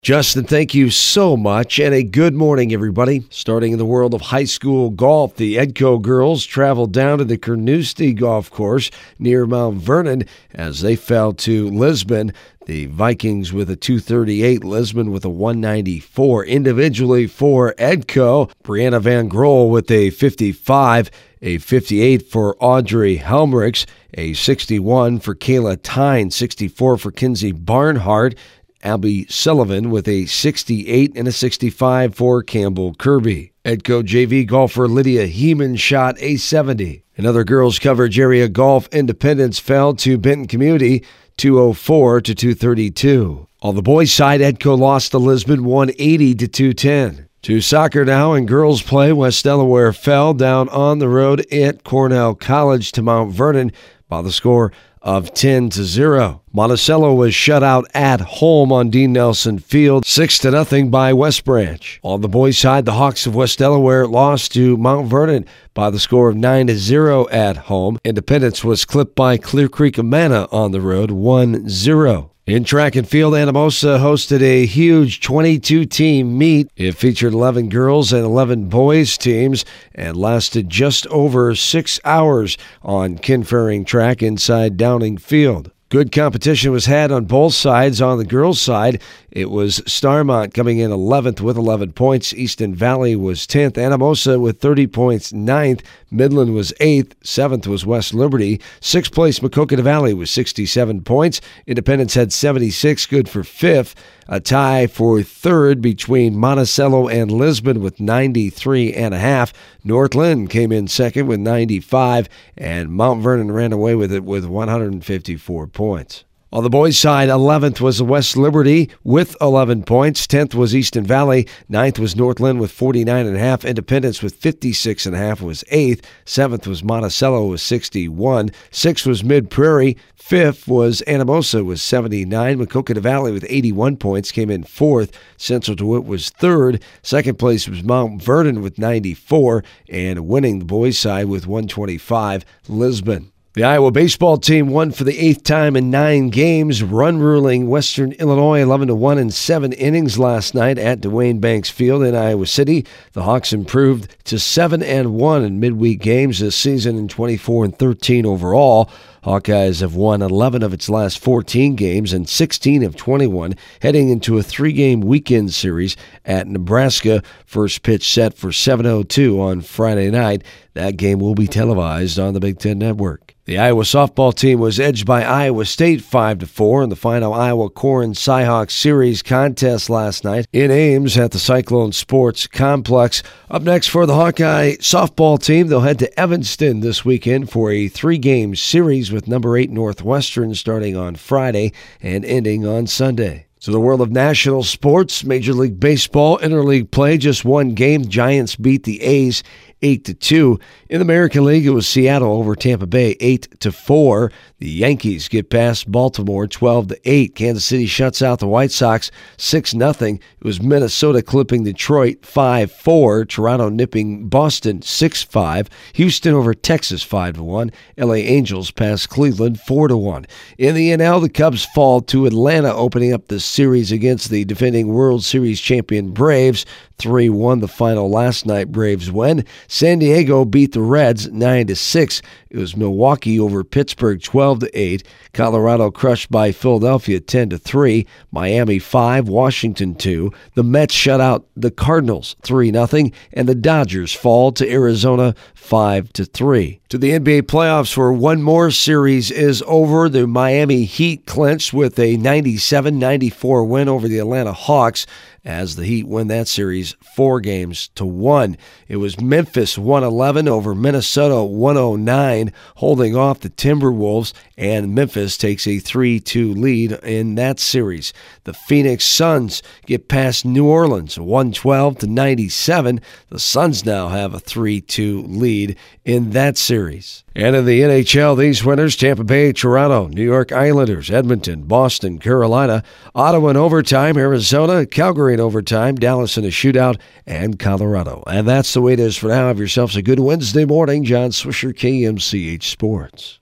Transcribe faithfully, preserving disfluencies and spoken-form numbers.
Justin, thank you so much, and a good morning, everybody. Starting in the world of high school golf, the Edco girls traveled down to the Carnoustie Golf Course near Mount Vernon as they fell to Lisbon. The Vikings with a two thirty-eight, Lisbon with a one ninety-four. Individually for Edco, Brianna Van Grohl with a fifty-five, a fifty-eight for Audrey Helmrichs, a sixty-one for Kayla Tyne, sixty-four for Kinsey Barnhart, Abby Sullivan with a sixty-eight and a sixty-five for Campbell Kirby. Edco J V golfer Lydia Heeman shot a seventy. Another girls coverage area golf, Independence fell to Benton Community two oh four to two thirty-two. On the boys' side, Edco lost to Lisbon one eighty to two ten. To soccer now, in girls play, West Delaware fell down on the road at Cornell College to Mount Vernon by the score of ten to zero. Monticello was shut out at home on Dean Nelson Field, six to nothing by West Branch. On the boys' side, the Hawks of West Delaware lost to Mount Vernon by the score of nine to zero at home. Independence was clipped by Clear Creek Amana on the road, one zero. In track and field, Anamosa hosted a huge twenty-two team meet. It featured eleven girls and eleven boys teams and lasted just over six hours on Kinfering track inside Downing Field. Good competition was had on both sides. On the girls' side, it was Starmont coming in eleventh with eleven points. Easton Valley was tenth. Anamosa with thirty points, ninth. Midland was eighth. seventh was West Liberty. Sixth place, Maquoketa Valley with sixty-seven points. Independence had seventy-six, good for fifth. A tie for third between Monticello and Lisbon with ninety-three and a half. Northland came in second with ninety-five, and Mount Vernon ran away with it with one hundred fifty-four points. On the boys' side, eleventh was West Liberty with eleven points. tenth was Easton Valley. ninth was Northland with forty-nine and a half. Independence with fifty-six and a half was eighth. seventh was Monticello with sixty-one. sixth was Mid Prairie. fifth was Anamosa with seventy-nine. Maquoketa Valley with eighty-one points came in fourth. Central DeWitt was third. Second place was Mount Vernon with ninety-four. And winning the boys' side with one twenty-five, Lisbon. The Iowa baseball team won for the eighth time in nine games, run-ruling Western Illinois eleven to one in seven innings last night at Duane Banks Field in Iowa City. The Hawks improved to seven and one in midweek games this season and twenty-four and thirteen overall. Hawkeyes have won eleven of its last fourteen games and sixteen of twenty-one, heading into a three-game weekend series at Nebraska. First pitch set for seven oh two on Friday night. That game will be televised on the Big Ten Network. The Iowa softball team was edged by Iowa State five to four in the final Iowa Corn Cyhawk Series contest last night in Ames at the Cyclone Sports Complex. Up next for the Hawkeye softball team, they'll head to Evanston this weekend for a three-game series with number eight Northwestern starting on Friday and ending on Sunday. So the world of national sports, Major League Baseball, interleague play, just one game. Giants beat the A's eight to two. In the American League, it was Seattle over Tampa Bay eight to four. The Yankees get past Baltimore twelve to eight. Kansas City shuts out the White Sox six nothing. It was Minnesota clipping Detroit five four. Toronto nipping Boston six five. Houston over Texas five to one. L A Angels pass Cleveland four to one. In the N L, the Cubs fall to Atlanta, opening up the series against the defending World Series champion Braves. three one the final last night. Braves win. San Diego beat the Reds nine to six. It was Milwaukee over Pittsburgh twelve to eight. Colorado crushed by Philadelphia ten to three. Miami five, Washington two. The Mets shut out the Cardinals three nothing, and the Dodgers fall to Arizona five to three. To the N B A playoffs, where one more series is over. The Miami Heat clinched with a ninety-seven ninety-four win over the Atlanta Hawks as the Heat win that series four games to one. It was Memphis one eleven over Minnesota one oh nine, holding off the Timberwolves, and Memphis takes a three two lead in that series. The Phoenix Suns get past New Orleans one twelve to ninety-seven. The Suns now have a three two lead in that series. And in the N H L, these winners: Tampa Bay, Toronto, New York Islanders, Edmonton, Boston, Carolina, Ottawa in overtime, Arizona, Calgary in overtime, Dallas in a shootout, and Colorado. And that's the way it is for now. Have yourselves a good Wednesday morning. John Swisher, K M C H Sports.